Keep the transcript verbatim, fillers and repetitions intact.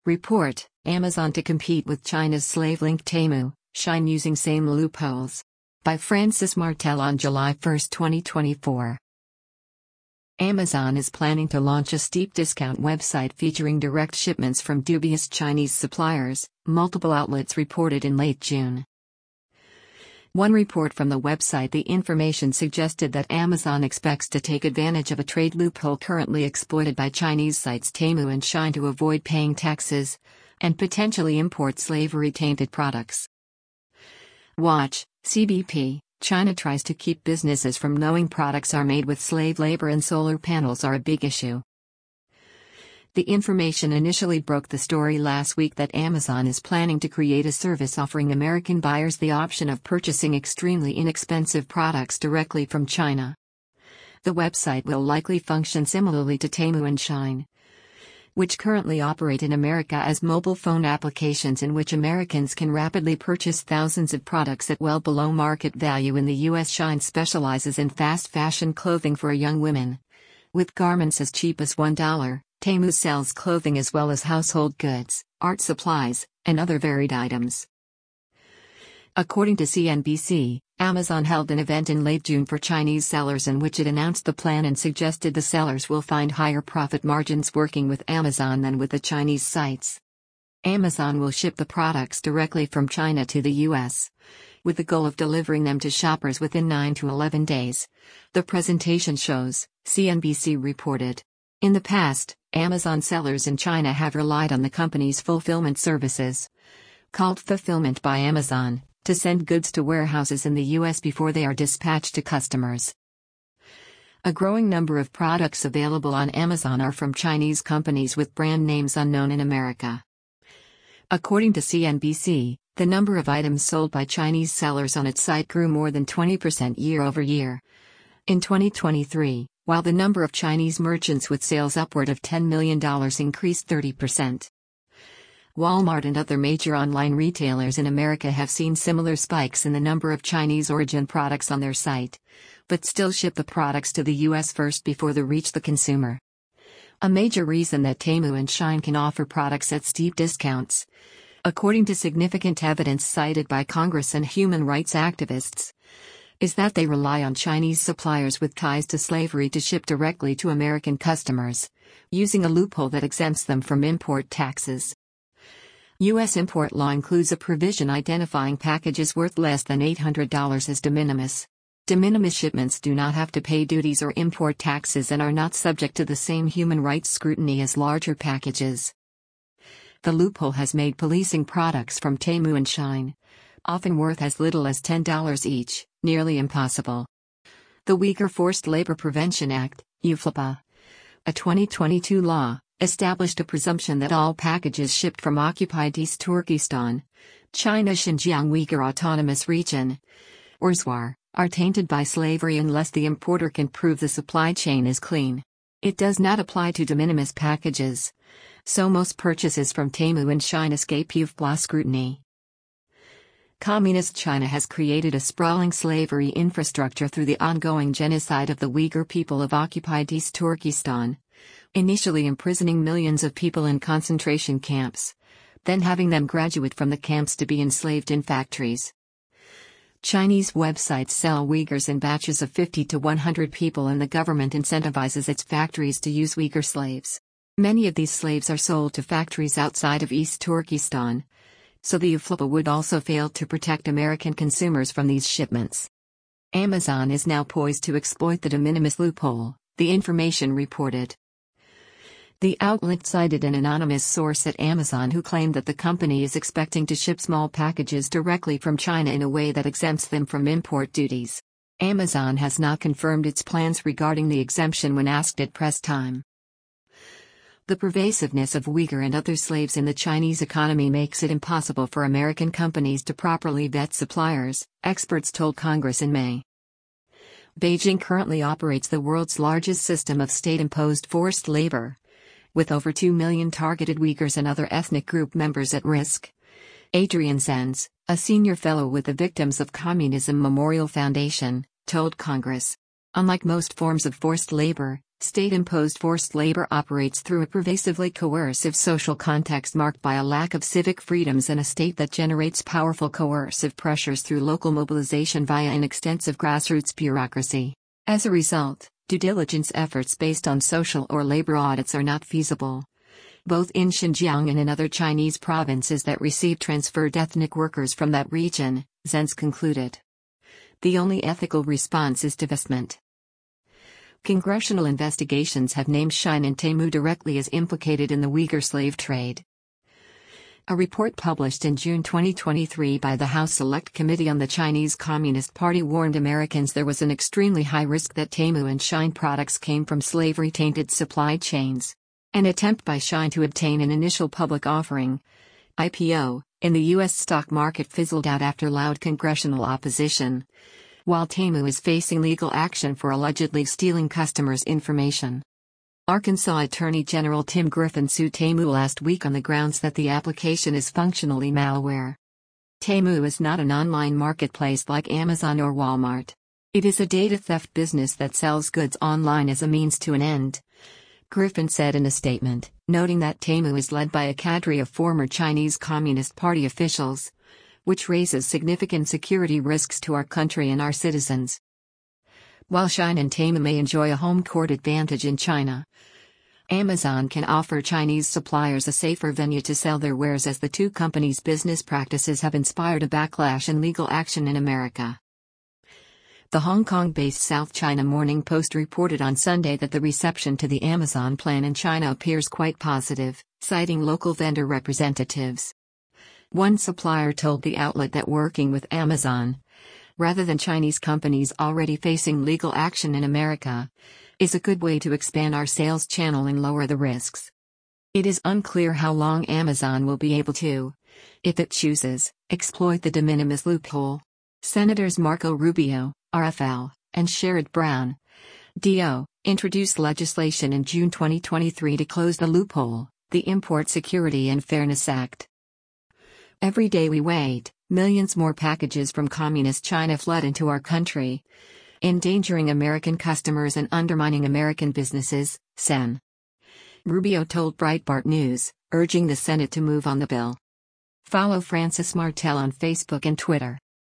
Report, Amazon to compete with China's slave-linked Temu, Shein using same loopholes. By Francis Martel on July first, twenty twenty-four. Amazon is planning to launch a steep discount website featuring direct shipments from dubious Chinese suppliers, multiple outlets reported in late June. One report from the website The Information suggested that Amazon expects to take advantage of a trade loophole currently exploited by Chinese sites Temu and Shein to avoid paying taxes and potentially import slavery-tainted products. Watch, C B P, China tries to keep businesses from knowing products are made with slave labor and solar panels are a big issue. The Information initially broke the story last week that Amazon is planning to create a service offering American buyers the option of purchasing extremely inexpensive products directly from China. The website will likely function similarly to Temu and Shein, which currently operate in America as mobile phone applications in which Americans can rapidly purchase thousands of products at well below market value in the U S. Shein specializes in fast fashion clothing for young women, with garments as cheap as one dollar. Temu sells clothing as well as household goods, art supplies, and other varied items. According to C N B C, Amazon held an event in late June for Chinese sellers in which it announced the plan and suggested the sellers will find higher profit margins working with Amazon than with the Chinese sites. Amazon will ship the products directly from China to the U S, with the goal of delivering them to shoppers within nine to eleven days. The presentation shows, C N B C reported. In the past, Amazon sellers in China have relied on the company's fulfillment services, called Fulfillment by Amazon, to send goods to warehouses in the U S before they are dispatched to customers. A growing number of products available on Amazon are from Chinese companies with brand names unknown in America. According to C N B C, the number of items sold by Chinese sellers on its site grew more than twenty percent year over year. In twenty twenty-three, while the number of Chinese merchants with sales upward of ten million dollars increased thirty percent. Walmart and other major online retailers in America have seen similar spikes in the number of Chinese origin products on their site, but still ship the products to the U S first before they reach the consumer. A major reason that Temu and Shein can offer products at steep discounts, according to significant evidence cited by Congress and human rights activists, is that they rely on Chinese suppliers with ties to slavery to ship directly to American customers, using a loophole that exempts them from import taxes. U S import law includes a provision identifying packages worth less than eight hundred dollars as de minimis. De minimis shipments do not have to pay duties or import taxes and are not subject to the same human rights scrutiny as larger packages. The loophole has made policing products from Temu and Shein, often worth as little as ten dollars each, nearly impossible. The Uyghur Forced Labor Prevention Act, U F L P A, a twenty twenty-two law, established a presumption that all packages shipped from occupied East Turkestan, China's Xinjiang Uyghur Autonomous Region, or Z W A R, are tainted by slavery unless the importer can prove the supply chain is clean. It does not apply to de minimis packages, so most purchases from Temu and Shein escape U F P A scrutiny. Communist China has created a sprawling slavery infrastructure through the ongoing genocide of the Uyghur people of occupied East Turkestan, initially imprisoning millions of people in concentration camps, then having them graduate from the camps to be enslaved in factories. Chinese websites sell Uyghurs in batches of fifty to one hundred people and the government incentivizes its factories to use Uyghur slaves. Many of these slaves are sold to factories outside of East Turkestan, so the U F L P A would also fail to protect American consumers from these shipments. Amazon is now poised to exploit the de minimis loophole, The Information reported. The outlet cited an anonymous source at Amazon who claimed that the company is expecting to ship small packages directly from China in a way that exempts them from import duties. Amazon has not confirmed its plans regarding the exemption when asked at press time. The pervasiveness of Uyghur and other slaves in the Chinese economy makes it impossible for American companies to properly vet suppliers, experts told Congress in May. Beijing currently operates the world's largest system of state-imposed forced labor, with over two million targeted Uyghurs and other ethnic group members at risk. Adrian Zenz, a senior fellow with the Victims of Communism Memorial Foundation, told Congress. Unlike most forms of forced labor, State-imposed forced labor operates through a pervasively coercive social context marked by a lack of civic freedoms and a state that generates powerful coercive pressures through local mobilization via an extensive grassroots bureaucracy. As a result, due diligence efforts based on social or labor audits are not feasible. Both in Xinjiang and in other Chinese provinces that receive transferred ethnic workers from that region, Zenz concluded. The only ethical response is divestment. Congressional investigations have named Shein and Temu directly as implicated in the Uyghur slave trade. A report published in June twenty twenty-three by the House Select Committee on the Chinese Communist Party warned Americans there was an extremely high risk that Temu and Shein products came from slavery-tainted supply chains. An attempt by Shein to obtain an initial public offering, I P O, in the U S stock market fizzled out after loud congressional opposition, while Temu is facing legal action for allegedly stealing customers' information. Arkansas Attorney General Tim Griffin sued Temu last week on the grounds that the application is functionally malware. Temu is not an online marketplace like Amazon or Walmart. It is a data theft business that sells goods online as a means to an end, Griffin said in a statement, noting that Temu is led by a cadre of former Chinese Communist Party officials, which raises significant security risks to our country and our citizens. While Shein and Temu may enjoy a home court advantage in China, Amazon can offer Chinese suppliers a safer venue to sell their wares as the two companies' business practices have inspired a backlash and legal action in America. The Hong Kong-based South China Morning Post reported on Sunday that the reception to the Amazon plan in China appears quite positive, citing local vendor representatives. One supplier told the outlet that working with Amazon, rather than Chinese companies already facing legal action in America, is a good way to expand our sales channel and lower the risks. It is unclear how long Amazon will be able to, if it chooses, exploit the de minimis loophole. Senators Marco Rubio, R F L, and Sherrod Brown, D O, introduced legislation in June twenty twenty-three to close the loophole, the Import Security and Fairness Act. Every day we wait, millions more packages from Communist China flood into our country, endangering American customers and undermining American businesses, Sen. Rubio told Breitbart News, urging the Senate to move on the bill. Follow Francis Martel on Facebook and Twitter.